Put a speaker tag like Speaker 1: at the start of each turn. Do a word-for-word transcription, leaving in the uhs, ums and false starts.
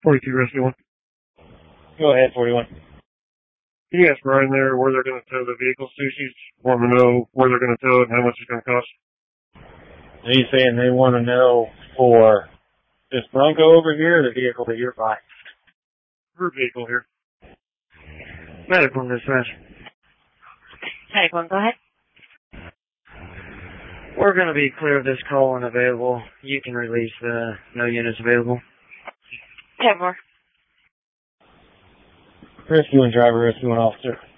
Speaker 1: forty-two Rescue one.
Speaker 2: Go ahead, forty-one.
Speaker 1: Can you ask Brian there where they're going to tow the vehicle to? She's wanting to know where they're going to tow it and how much it's going to cost.
Speaker 2: He's saying they want to know for this Bronco over here or the vehicle that you're buying?
Speaker 1: Her vehicle here.
Speaker 3: Medical dispatch.
Speaker 4: Medical, go ahead.
Speaker 3: We're going to be clear of this call and available. You can release the no units available.
Speaker 4: ten more.
Speaker 2: Rescue and driver, rescue and officer.